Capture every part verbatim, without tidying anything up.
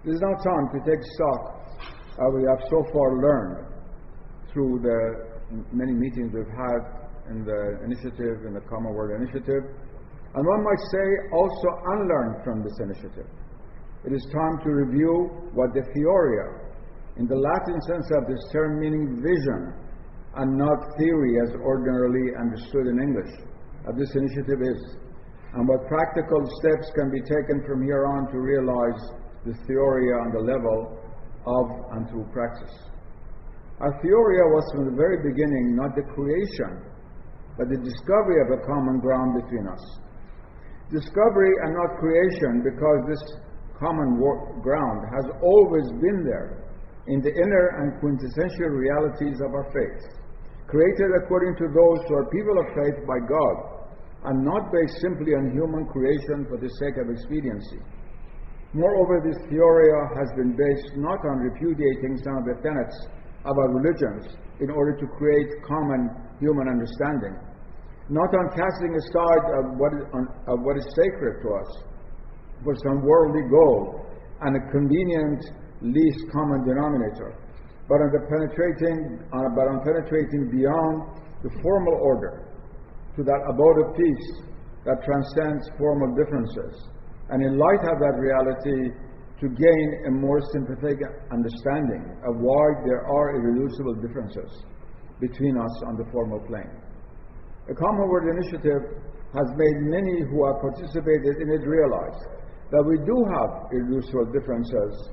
It is now time to take stock of what we have so far learned through the many meetings we've had in the initiative, in the Common World Initiative, and one might say also unlearn from this initiative. It is time to review what the theoria, in the Latin sense of this term meaning vision, and not theory as ordinarily understood in English, of this initiative is, and what practical steps can be taken from here on to realize the theoria on the level of and through praxis. Our theoria was from the very beginning not the creation, but the discovery of a common ground between us. Discovery and not creation, because this common ground has always been there in the inner and quintessential realities of our faith, created according to those who are people of faith by God, and not based simply on human creation for the sake of expediency. Moreover, this theoria has been based not on repudiating some of the tenets of our religions in order to create common human understanding, not on casting aside of what is, on, of what is sacred to us for some worldly goal and a convenient least common denominator, but on the penetrating, uh, but on penetrating beyond the formal order to that abode of peace that transcends formal differences, and in light of that reality, to gain a more sympathetic understanding of why there are irreducible differences between us on the formal plane. The Common World Initiative has made many who have participated in it realize that we do have irreducible differences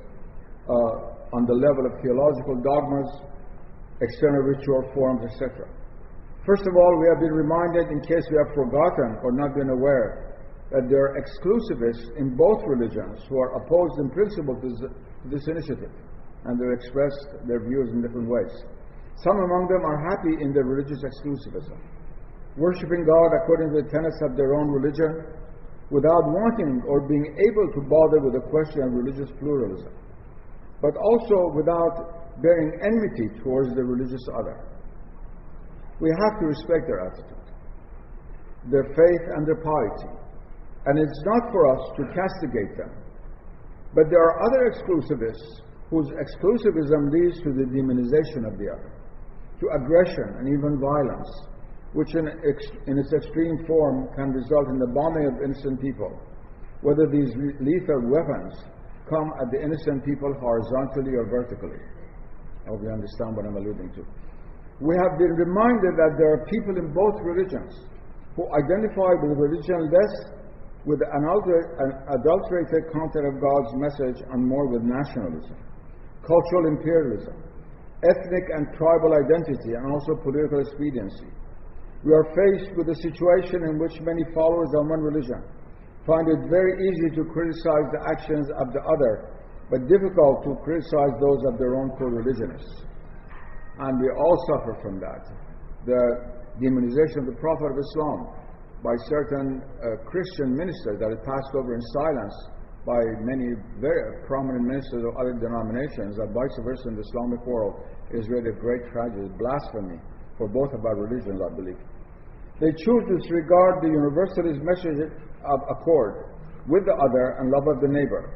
uh, on the level of theological dogmas, external ritual forms, et cetera. First of all, we have been reminded, in case we have forgotten or not been aware, that there are exclusivists in both religions who are opposed in principle to this, to this initiative, and they've expressed their views in different ways. Some among them are happy in their religious exclusivism, worshipping God according to the tenets of their own religion, without wanting or being able to bother with the question of religious pluralism, but also without bearing enmity towards the religious other. We have to respect their attitude, their faith and their piety, and it's not for us to castigate them. But there are other exclusivists whose exclusivism leads to the demonization of the other, to aggression and even violence, which in, ex- in its extreme form can result in the bombing of innocent people, whether these re- lethal weapons come at the innocent people horizontally or vertically. I hope you understand what I'm alluding to. We have been reminded that there are people in both religions who identify with religion less with an adulterated content of God's message and more with nationalism, cultural imperialism, ethnic and tribal identity, and also political expediency. We are faced with a situation in which many followers of one religion find it very easy to criticize the actions of the other, but difficult to criticize those of their own co-religionists. And we all suffer from that. The demonization of the Prophet of Islam by certain uh, Christian ministers that are passed over in silence by many very prominent ministers of other denominations, and vice versa in the Islamic world, is really a great tragedy, blasphemy for both of our religions, I believe. They choose to disregard the universalist message of accord with the other and love of the neighbor,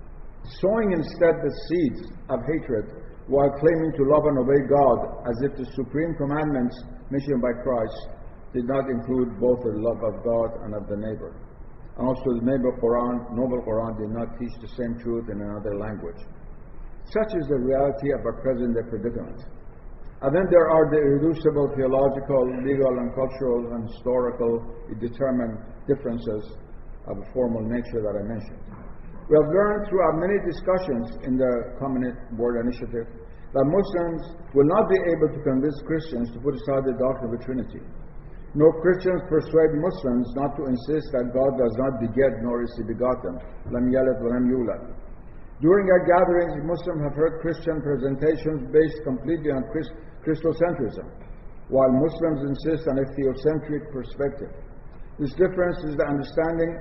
sowing instead the seeds of hatred while claiming to love and obey God, as if the supreme commandments mentioned by Christ did not include both the love of God and of the neighbor. And also the neighbor Quran, noble Quran, did not teach the same truth in another language. Such is the reality of our present day predicament. And then there are the irreducible theological, legal, and cultural and historical determined differences of a formal nature that I mentioned. We have learned throughout many discussions in the Common World Initiative that Muslims will not be able to convince Christians to put aside the doctrine of the Trinity. No Christians persuade Muslims not to insist that God does not beget nor is he begotten. Lam yalid wa lam yulad. During our gatherings, Muslims have heard Christian presentations based completely on Christ- Christocentrism, while Muslims insist on a theocentric perspective. This difference is the understanding.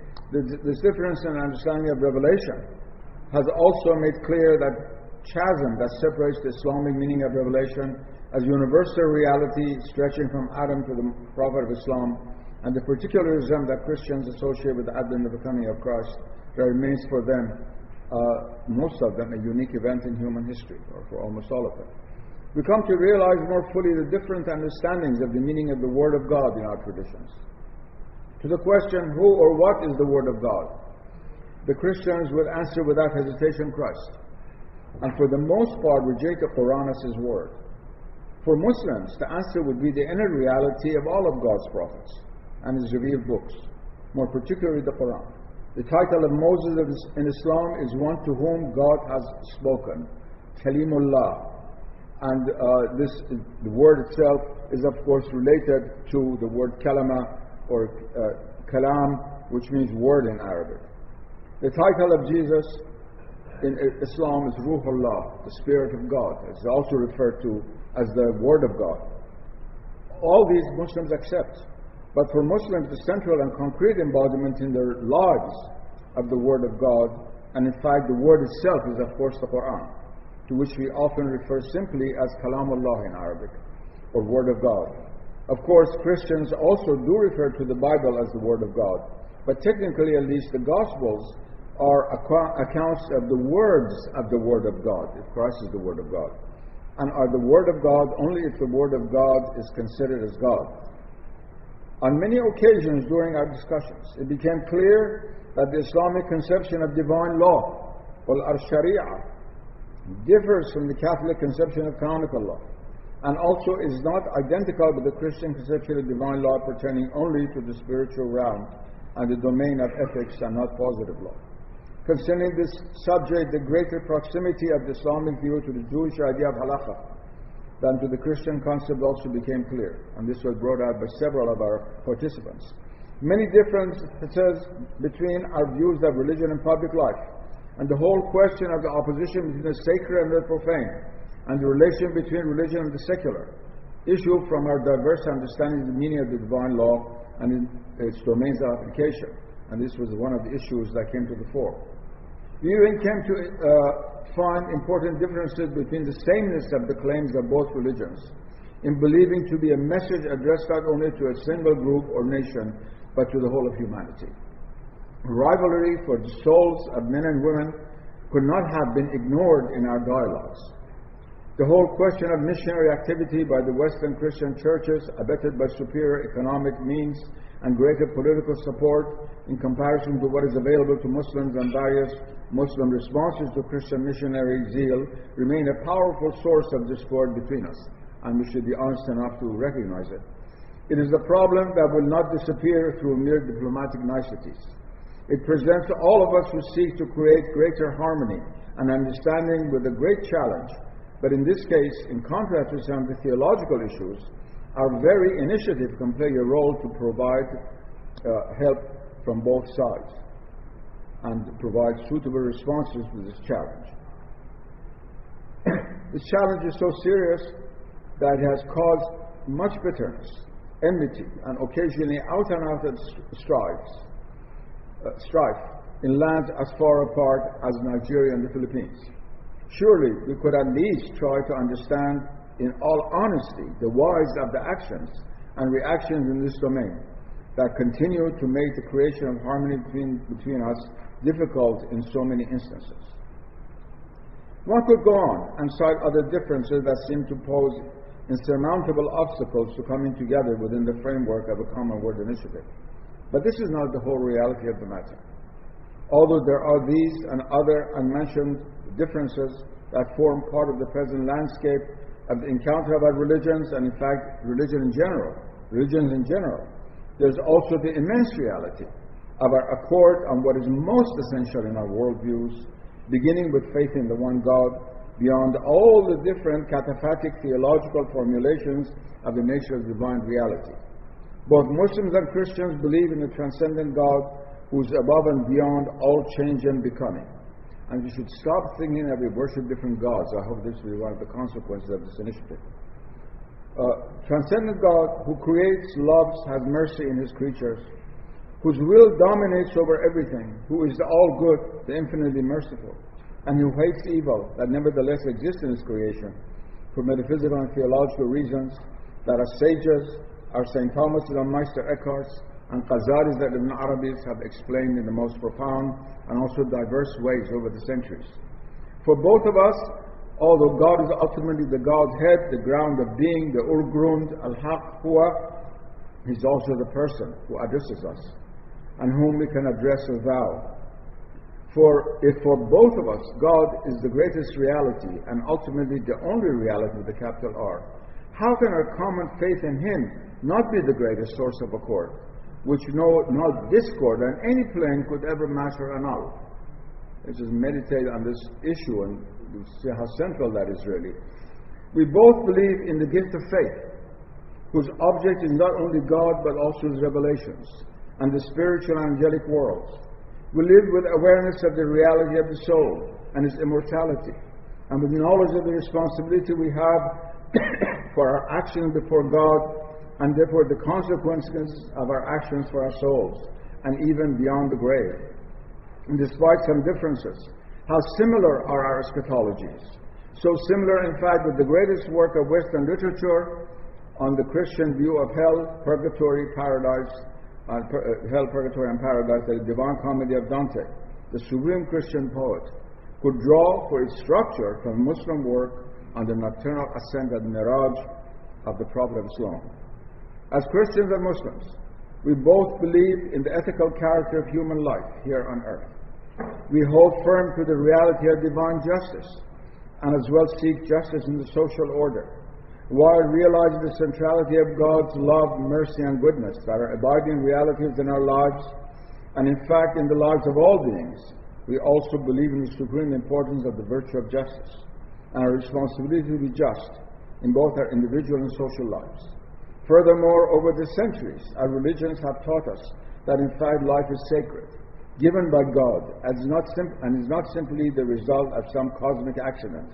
This difference in understanding of revelation has also made clear that chasm that separates the Islamic meaning of revelation as universal reality stretching from Adam to the Prophet of Islam, and the particularism that Christians associate with the advent of the coming of Christ, that remains for them uh, most of them, a unique event in human history, or for almost all of them. We come to realize more fully the different understandings of the meaning of the Word of God in our traditions. To the question, who or what is the Word of God? The Christians will answer without hesitation, Christ. And for the most part, reject the Quran as His Word. For Muslims, the answer would be the inner reality of all of God's prophets and His revealed books, more particularly the Quran. The title of Moses in Islam is one to whom God has spoken, Kalimullah. And uh, this, the word itself is of course related to the word kalama or uh, kalam, which means word in Arabic. The title of Jesus in Islam is Ruhullah, the Spirit of God. It's also referred to as the Word of God. All these Muslims accept. But for Muslims, the central and concrete embodiment in their lives of the Word of God, and in fact the Word itself, is of course the Quran, to which we often refer simply as Kalamullah in Arabic, or Word of God. Of course, Christians also do refer to the Bible as the Word of God, but technically at least the Gospels are accounts of the words of the Word of God, if Christ is the Word of God, and are the Word of God only if the Word of God is considered as God. On many occasions during our discussions, it became clear that the Islamic conception of divine law, or al-Sharia, differs from the Catholic conception of canonical law, and also is not identical with the Christian conception of divine law pertaining only to the spiritual realm and the domain of ethics and not positive law. Concerning this subject, the greater proximity of the Islamic view to the Jewish idea of halakha than to the Christian concept also became clear, and this was brought out by several of our participants. Many differences between our views of religion and public life, and the whole question of the opposition between the sacred and the profane, and the relation between religion and the secular, issue from our diverse understanding of the meaning of the divine law and its domains of application. And this was one of the issues that came to the fore. We even came to uh, find important differences between the sameness of the claims of both religions in believing to be a message addressed not only to a single group or nation, but to the whole of humanity. Rivalry for the souls of men and women could not have been ignored in our dialogues. The whole question of missionary activity by the Western Christian churches, abetted by superior economic means and greater political support in comparison to what is available to Muslims, and various Muslim responses to Christian missionary zeal, remain a powerful source of discord between us, and we should be honest enough to recognize it. It is a problem that will not disappear through mere diplomatic niceties. It presents all of us who seek to create greater harmony and understanding with a great challenge. But in this case, in contrast to some of the theological issues, our very initiative can play a role to provide uh, help from both sides and provide suitable responses to this challenge. This challenge is so serious that it has caused much bitterness, enmity, and occasionally out and out strife, uh, strife in lands as far apart as Nigeria and the Philippines. Surely we could at least try to understand in all honesty the whys of the actions and reactions in this domain that continue to make the creation of harmony between, between us difficult in so many instances. One could go on and cite other differences that seem to pose insurmountable obstacles to coming together within the framework of a common world initiative. But this is not the whole reality of the matter. Although there are these and other unmentioned differences that form part of the present landscape of the encounter of our religions, and in fact religion in general, religions in general, there's also the immense reality of our accord on what is most essential in our worldviews, beginning with faith in the one God, beyond all the different cataphatic theological formulations of the nature of divine reality. Both Muslims and Christians believe in a transcendent God who is above and beyond all change and becoming. And we should stop thinking that we worship different gods. I hope this will be one of the consequences of this initiative. Uh, transcendent God who creates, loves, has mercy in His creatures, whose will dominates over everything, who is the all-good, the infinitely merciful, and who hates evil that nevertheless exists in His creation, for metaphysical and theological reasons that our sages, our Saint Thomas and Meister Eckhart, and Qazaris that Ibn Arabis have explained in the most profound and also diverse ways over the centuries. For both of us, although God is ultimately the Godhead, the ground of being, the Ur-Grund, Al-Haq, Huwa, He's also the person who addresses us, and whom we can address as thou. For if for both of us God is the greatest reality, and ultimately the only reality with the capital R, how can our common faith in Him not be the greatest source of accord, which no not discord on any plane could ever match or annul? Let's just meditate on this issue and see how central that is really. We both believe in the gift of faith, whose object is not only God but also His revelations and the spiritual and angelic worlds. We live with awareness of the reality of the soul and its immortality, and with knowledge of the responsibility we have for our actions before God, and therefore the consequences of our actions for our souls, and even beyond the grave. And despite some differences, how similar are our eschatologies? So similar, in fact, with the greatest work of Western literature on the Christian view of hell, purgatory, paradise, uh, per, uh, hell, purgatory, and paradise, the Divine Comedy of Dante, the supreme Christian poet, could draw for its structure from Muslim work on the nocturnal ascent and mirage of the Prophet of Islam. As Christians and Muslims, we both believe in the ethical character of human life here on earth. We hold firm to the reality of divine justice, and as well seek justice in the social order, while realizing the centrality of God's love, mercy, and goodness that are abiding realities in our lives, and in fact in the lives of all beings. We also believe in the supreme importance of the virtue of justice, and our responsibility to be just in both our individual and social lives. Furthermore, over the centuries, our religions have taught us that in fact life is sacred, given by God, and is not, sim- and is not simply the result of some cosmic accident.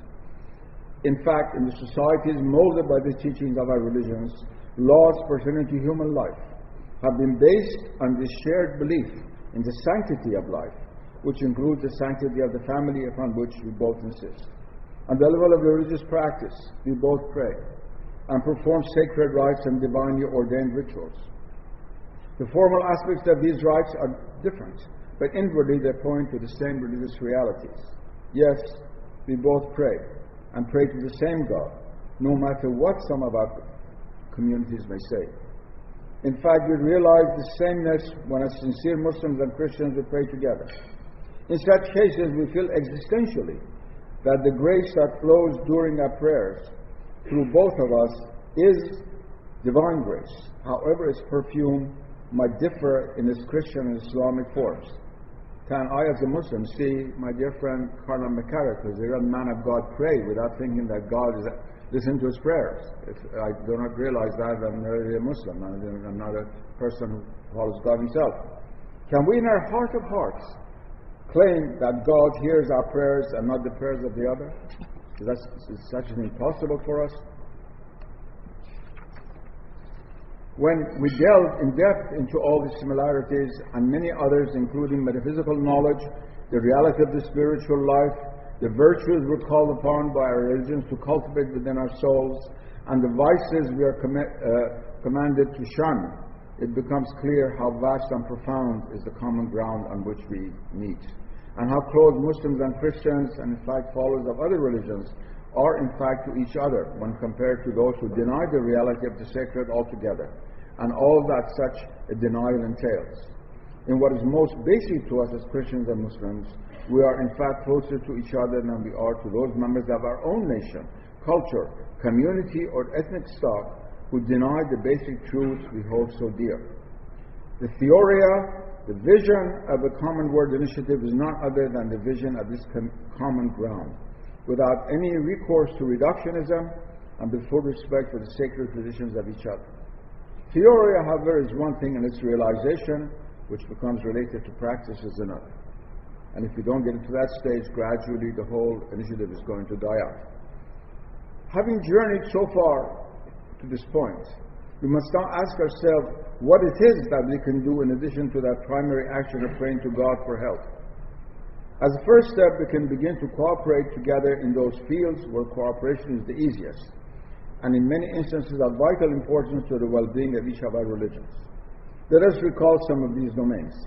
In fact, in the societies molded by the teachings of our religions, laws pertaining to human life have been based on this shared belief in the sanctity of life, which includes the sanctity of the family, upon which we both insist. On the level of religious practice, we both pray and perform sacred rites and divinely ordained rituals. The formal aspects of these rites are different, but inwardly they point to the same religious realities. Yes, we both pray, and pray to the same God, no matter what some of our communities may say. In fact, we realize the sameness when as sincere Muslims and Christians we pray together. In such cases, we feel existentially that the grace that flows during our prayers through both of us is divine grace. However, its perfume might differ in its Christian and Islamic forms. Can I, as a Muslim, see my dear friend Carnal McCarrick, who's a real man of God, pray without thinking that God is listening to his prayers? If I do not realize that, I'm not really a Muslim. I'm not a person who follows God himself. Can we, in our heart of hearts, claim that God hears our prayers and not the prayers of the other? Is, that, is such an impossible for us? When we delve in depth into all the similarities and many others, including metaphysical knowledge, the reality of the spiritual life, the virtues we're called upon by our religions to cultivate within our souls, and the vices we are com- uh, commanded to shun, it becomes clear how vast and profound is the common ground on which we meet, and how close Muslims and Christians, and in fact followers of other religions, are in fact to each other when compared to those who deny the reality of the sacred altogether, and all that such a denial entails. In what is most basic to us as Christians and Muslims, we are in fact closer to each other than we are to those members of our own nation, culture, community, or ethnic stock who deny the basic truths we hold so dear. The Theoria, the vision of the Common Word Initiative, is not other than the vision of this com- common ground, without any recourse to reductionism and with full respect for the sacred traditions of each other. Theoria, however, is one thing, and its realization, which becomes related to practice, is another. And if we don't get into that stage, gradually the whole initiative is going to die out. Having journeyed so far to this point, we must now ask ourselves what it is that we can do in addition to that primary action of praying to God for help. As a first step, we can begin to cooperate together in those fields where cooperation is the easiest, and in many instances of vital importance to the well-being of each of our religions. Let us recall some of these domains.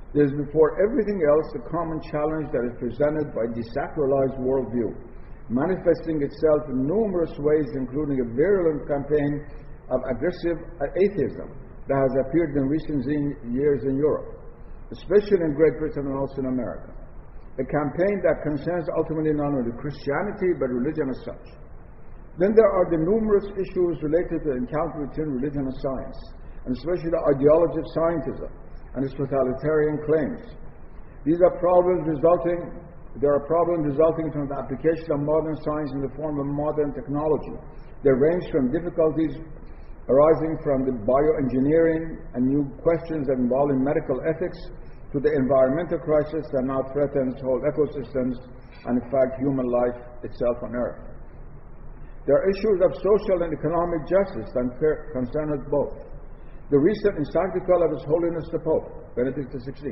There is before everything else the common challenge that is presented by desacralized worldview, manifesting itself in numerous ways, including a virulent campaign of aggressive atheism that has appeared in recent years in Europe, especially in Great Britain and also in America. A campaign that concerns ultimately not only Christianity but religion as such. Then there are the numerous issues related to the encounter between religion and science, and especially the ideology of scientism and its totalitarian claims. These are problems resulting, there are problems resulting from the application of modern science in the form of modern technology. They range from difficulties arising from the bioengineering and new questions that involve in medical ethics to the environmental crisis that now threatens whole ecosystems and in fact human life itself on Earth. There are issues of social and economic justice that concern us both. The recent encyclical of His Holiness the Pope, Benedict the sixteenth,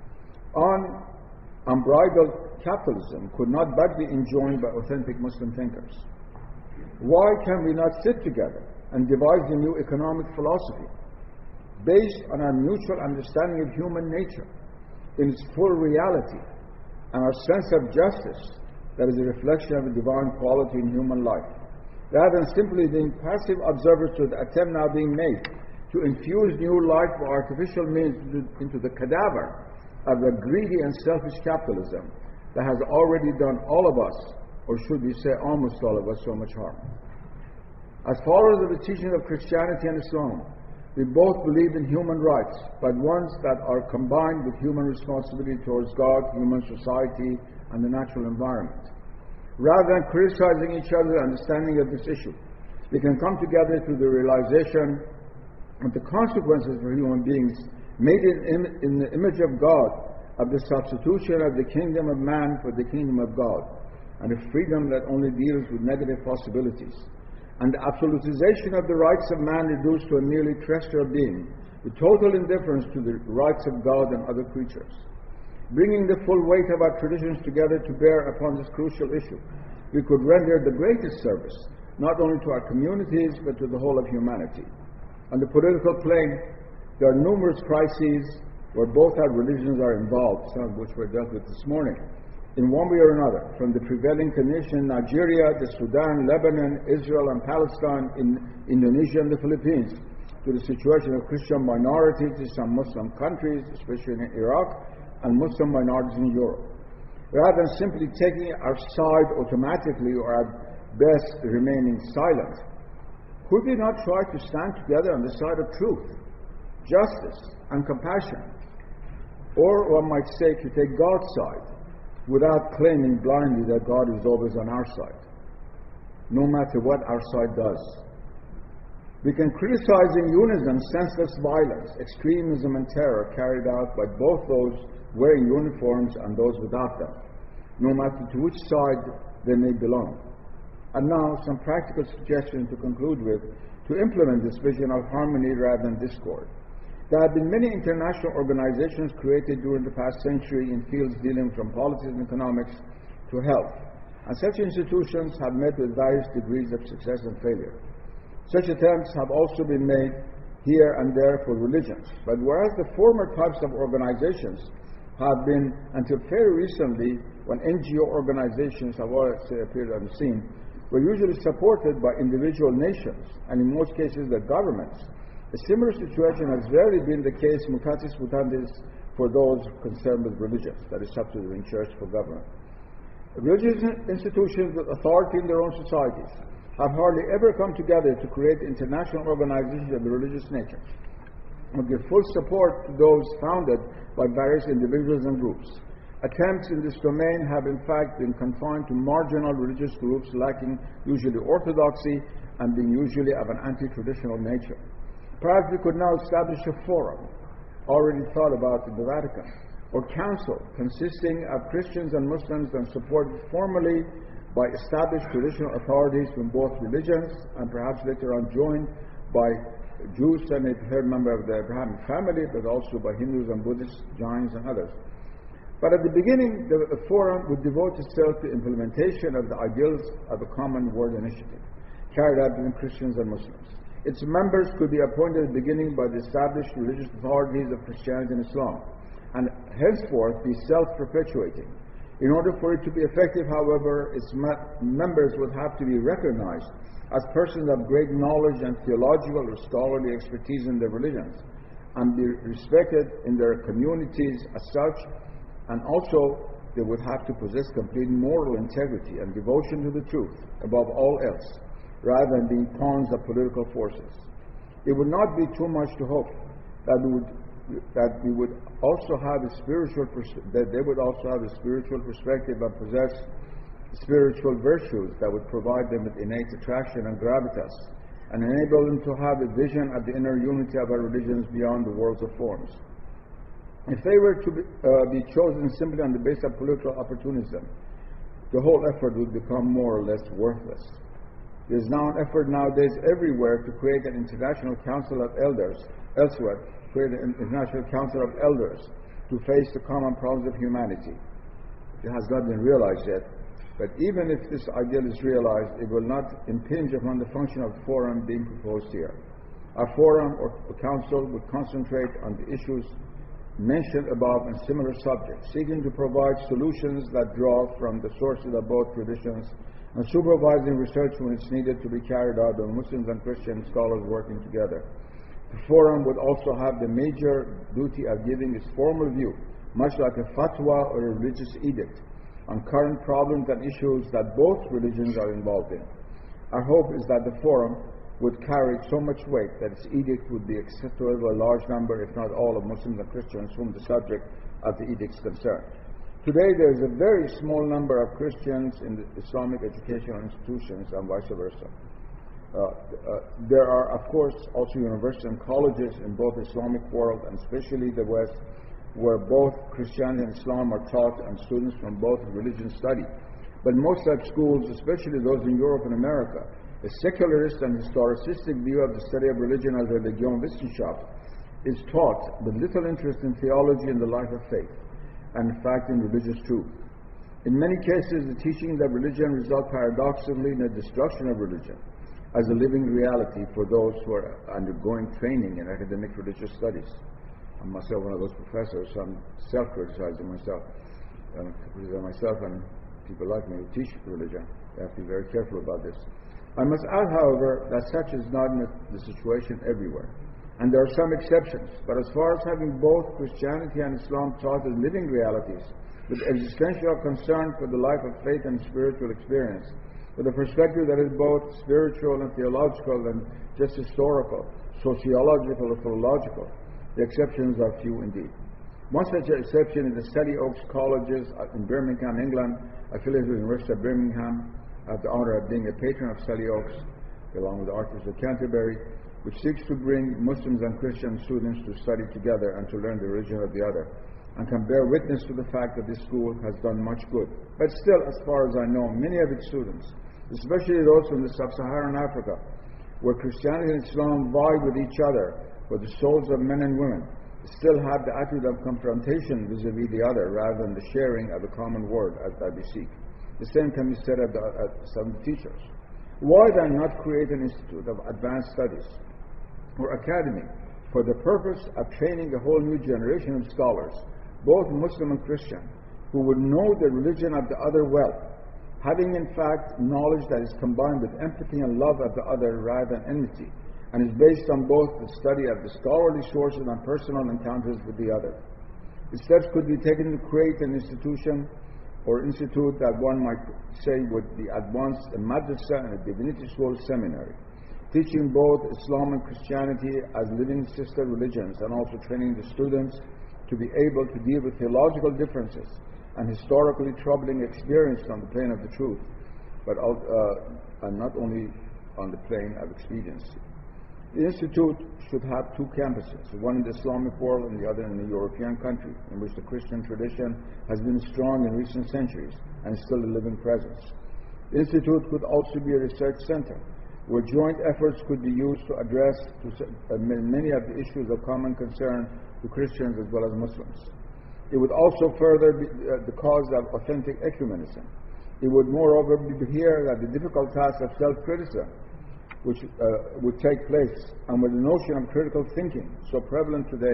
on unbridled capitalism could not but be enjoined by authentic Muslim thinkers. Why can we not sit together and devise a new economic philosophy based on our mutual understanding of human nature in its full reality and our sense of justice that is a reflection of a divine quality in human life, rather than simply being passive observers to the attempt now being made to infuse new life by artificial means into the cadaver of the greedy and selfish capitalism that has already done all of us, or should we say almost all of us, so much harm. As followers of the teaching of Christianity and Islam, we both believe in human rights, but ones that are combined with human responsibility towards God, human society, and the natural environment. Rather than criticizing each other's understanding of this issue, we can come together through the realization of the consequences for human beings made in, in the image of God, of the substitution of the kingdom of man for the kingdom of God, and a freedom that only deals with negative possibilities, and the absolutization of the rights of man reduced to a merely terrestrial being, with total indifference to the rights of God and other creatures. Bringing the full weight of our traditions together to bear upon this crucial issue, we could render the greatest service, not only to our communities, but to the whole of humanity. On the political plane, there are numerous crises where both our religions are involved, some of which were dealt with this morning, in one way or another, from the prevailing condition in Nigeria, the Sudan, Lebanon, Israel and Palestine, in Indonesia and the Philippines, to the situation of Christian minorities in some Muslim countries, especially in Iraq, and Muslim minorities in Europe. Rather than simply taking our side automatically or at best remaining silent, could we not try to stand together on the side of truth, justice, and compassion? Or one might say to take God's side without claiming blindly that God is always on our side, no matter what our side does. We can criticize in unison senseless violence, extremism, and terror carried out by both those wearing uniforms and those without them, no matter to which side they may belong. And now, some practical suggestions to conclude with to implement this vision of harmony rather than discord. There have been many international organizations created during the past century in fields dealing from politics and economics to health, and such institutions have met with various degrees of success and failure. Such attempts have also been made here and there for religions, but whereas the former types of organizations have been, until very recently, when N G O organizations have always appeared on the scene, were usually supported by individual nations, and in most cases the governments. A similar situation has rarely been the case mutatis mutandis for those concerned with religions, that is, substituting church for government. Religious institutions with authority in their own societies have hardly ever come together to create international organizations of the religious nature, and give full support to those founded by various individuals and groups. Attempts in this domain have in fact been confined to marginal religious groups lacking usually orthodoxy and being usually of an anti-traditional nature. Perhaps we could now establish a forum, already thought about in the Vatican, or council consisting of Christians and Muslims and supported formally by established traditional authorities from both religions, and perhaps later on joined by Jews and a third member of the Abrahamic family, but also by Hindus and Buddhists, Jains and others. But at the beginning, the forum would devote itself to implementation of the ideals of a common world initiative, carried out between Christians and Muslims. Its members could be appointed at the beginning by the established religious authorities of Christianity and Islam, and henceforth be self-perpetuating. In order for it to be effective, however, its members would have to be recognized as persons of great knowledge and theological or scholarly expertise in their religions, and be respected in their communities as such, and also they would have to possess complete moral integrity and devotion to the truth above all else, rather than being pawns of political forces. It would not be too much to hope that we would that we would also have a spiritual pers- that they would also have a spiritual perspective and possess spiritual virtues that would provide them with innate attraction and gravitas, and enable them to have a vision of the inner unity of our religions beyond the worlds of forms. If they were to be, uh, be chosen simply on the basis of political opportunism, the whole effort would become more or less worthless. There is now an effort nowadays everywhere to create an international council of elders, elsewhere, create an international council of elders to face the common problems of humanity. It has not been realized yet, but even if this ideal is realized, it will not impinge upon the function of the forum being proposed here. Our forum or council would concentrate on the issues mentioned above and similar subjects, seeking to provide solutions that draw from the sources of both traditions and supervising research when it's needed to be carried out by Muslims and Christian scholars working together. The forum would also have the major duty of giving its formal view, much like a fatwa or a religious edict, on current problems and issues that both religions are involved in. Our hope is that the forum would carry so much weight that its edict would be acceptable to a large number, if not all, of Muslims and Christians whom the subject of the edicts concern. Today there is a very small number of Christians in the Islamic educational institutions and vice versa. Uh, uh, there are, of course, also universities and colleges in both the Islamic world and especially the West, where both Christianity and Islam are taught and students from both religions study. But most such schools, especially those in Europe and America, a secularist and historicistic view of the study of religion as Religionswissenschaft is taught with little interest in theology and the life of faith, and in fact in religious truth. In many cases, the teachings of religion result paradoxically in the destruction of religion as a living reality for those who are undergoing training in academic religious studies. I'm myself one of those professors, so I'm self-criticizing myself, um, criticizing myself and people like me who teach religion. They have to be very careful about this. I must add, however, that such is not the situation everywhere, and there are some exceptions. But as far as having both Christianity and Islam taught as living realities, with existential concern for the life of faith and spiritual experience, with a perspective that is both spiritual and theological and just historical, sociological or philological, the exceptions are few indeed. One such exception is the Selly Oaks Colleges in Birmingham, England, affiliated with the University of Birmingham. I have the honor of being a patron of Selly Oaks, along with the Archbishop of Canterbury, which seeks to bring Muslims and Christian students to study together and to learn the religion of the other, and can bear witness to the fact that this school has done much good. But still, as far as I know, many of its students, especially those from the sub-Saharan Africa, where Christianity and Islam vie with each other for the souls of men and women, still have the attitude of confrontation vis-a-vis the other rather than the sharing of a common word as that we seek. The same can be said of, the, of some teachers. Why then not create an institute of advanced studies or academy for the purpose of training a whole new generation of scholars, both Muslim and Christian, who would know the religion of the other well, having in fact knowledge that is combined with empathy and love of the other rather than enmity, and is based on both the study of the scholarly sources and personal encounters with the other. The steps could be taken to create an institution or institute that one might say would be at once a madrasa and a divinity school seminary, teaching both Islam and Christianity as living sister religions, and also training the students to be able to deal with theological differences and historically troubling experience on the plane of the truth, but uh, and not only on the plane of expediency. The Institute should have two campuses, one in the Islamic world and the other in a European country, in which the Christian tradition has been strong in recent centuries and is still a living presence. The Institute could also be a research center, where joint efforts could be used to address to many of the issues of common concern to Christians as well as Muslims. It would also further be uh, the cause of authentic ecumenism. It would moreover be here that the difficult task of self-criticism, which uh, would take place, and with the notion of critical thinking so prevalent today,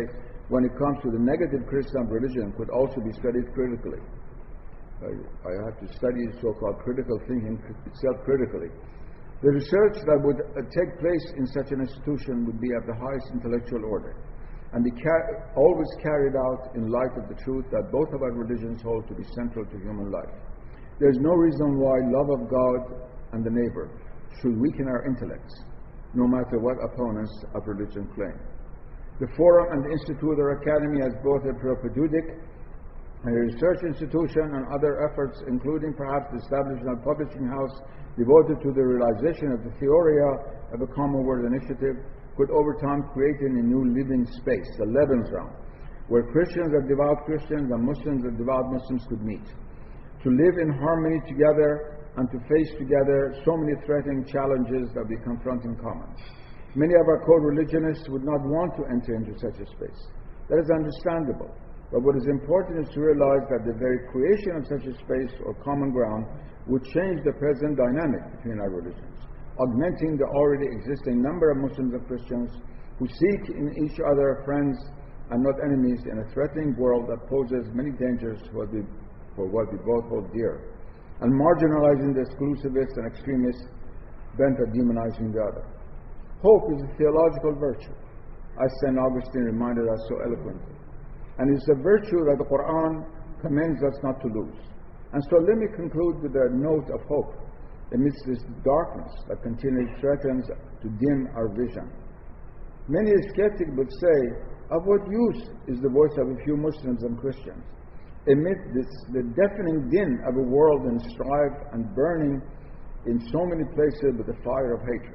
when it comes to the negative criticism of religion could also be studied critically. I, I have to study so-called critical thinking self-critically. The research that would uh, take place in such an institution would be of the highest intellectual order and be car- always carried out in light of the truth that both of our religions hold to be central to human life. There is no reason why love of God and the neighbor should weaken our intellects, no matter what opponents of religion claim. The Forum and the Institute or Academy as both a propedeutic and a research institution and other efforts, including perhaps the establishment of a publishing house devoted to the realization of the theoria of a Common World Initiative, could over time create a new living space, the Lebensraum, where Christians and devout Christians and Muslims and devout Muslims could meet, to live in harmony together and to face together so many threatening challenges that we confront in common. Many of our co-religionists would not want to enter into such a space. That is understandable. But what is important is to realize that the very creation of such a space or common ground would change the present dynamic between our religions, augmenting the already existing number of Muslims and Christians who seek in each other friends and not enemies in a threatening world that poses many dangers for, the, for what we both hold dear, and marginalizing the exclusivists and extremists bent at demonizing the other. Hope is a theological virtue, as Saint Augustine reminded us so eloquently. And it's a virtue that the Quran commends us not to lose. And so let me conclude with a note of hope amidst this darkness that continually threatens to dim our vision. Many a skeptic would say, of what use is the voice of a few Muslims and Christians amid this, the deafening din of a world in strife and burning in so many places with the fire of hatred?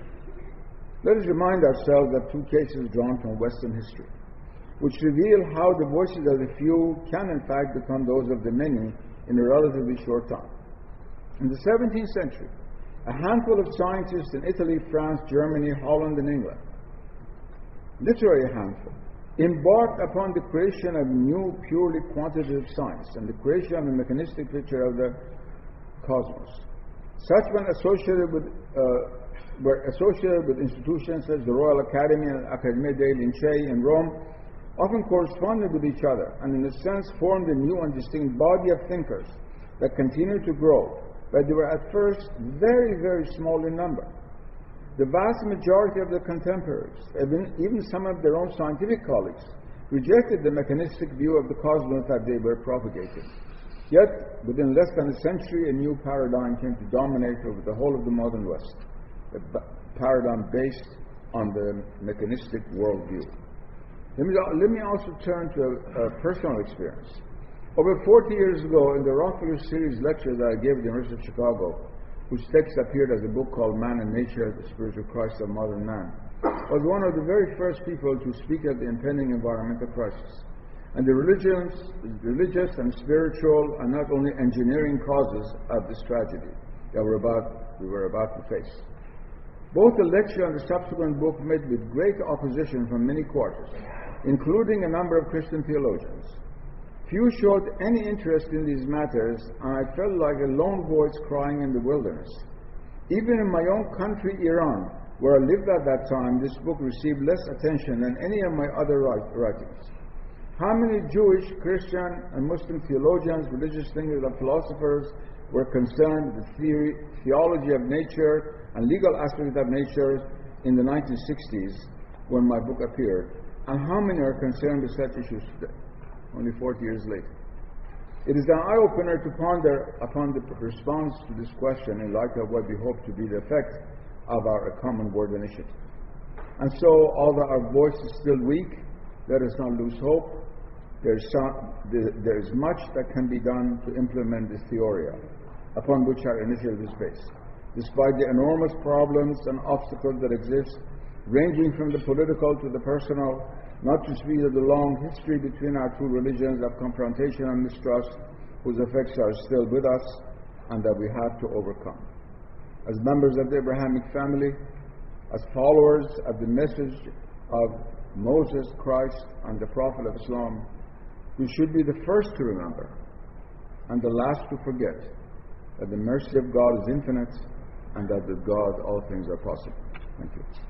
Let us remind ourselves of two cases drawn from Western history, which reveal how the voices of the few can in fact become those of the many in a relatively short time. In the seventeenth century, a handful of scientists in Italy, France, Germany, Holland, and England, literally a handful, embarked upon the creation of new purely quantitative science and the creation of a mechanistic picture of the cosmos. Such when associated with uh, were associated with institutions such as the Royal Academy and Accademia dei Lincei in Rome, often corresponded with each other and in a sense formed a new and distinct body of thinkers that continued to grow, but they were at first very, very small in number. The vast majority of their contemporaries, even, even some of their own scientific colleagues, rejected the mechanistic view of the cosmos that they were propagating. Yet, within less than a century, a new paradigm came to dominate over the whole of the modern West, a paradigm based on the mechanistic worldview. Let me, let me also turn to a, a personal experience. Over forty years ago, in the Rockefeller Series lecture that I gave at the University of Chicago, whose text appeared as a book called Man and Nature, the Spiritual Christ of Modern Man, I was one of the very first people to speak at the impending environmental crisis and the religions, religious and spiritual and not only engineering causes of this tragedy that we're about, we were about to face. Both the lecture and the subsequent book met with great opposition from many quarters, including a number of Christian theologians. Few showed any interest in these matters, and I felt like a lone voice crying in the wilderness. Even in my own country, Iran, where I lived at that time, this book received less attention than any of my other writings. How many Jewish, Christian, and Muslim theologians, religious thinkers, and philosophers were concerned with the theory, theology of nature and legal aspects of nature in the nineteen sixties when my book appeared, and how many are concerned with such issues today, only forty years later? It is an eye-opener to ponder upon the response to this question in light of what we hope to be the effect of our Common World Initiative. And so, although our voice is still weak, let us not lose hope. There is, some, there is much that can be done to implement this theoria upon which our initiative is based. Despite the enormous problems and obstacles that exist, ranging from the political to the personal, not to speak of the long history between our two religions of confrontation and mistrust, whose effects are still with us and that we have to overcome. As members of the Abrahamic family, as followers of the message of Moses, Christ, and the Prophet of Islam, we should be the first to remember and the last to forget that the mercy of God is infinite and that with God all things are possible. Thank you.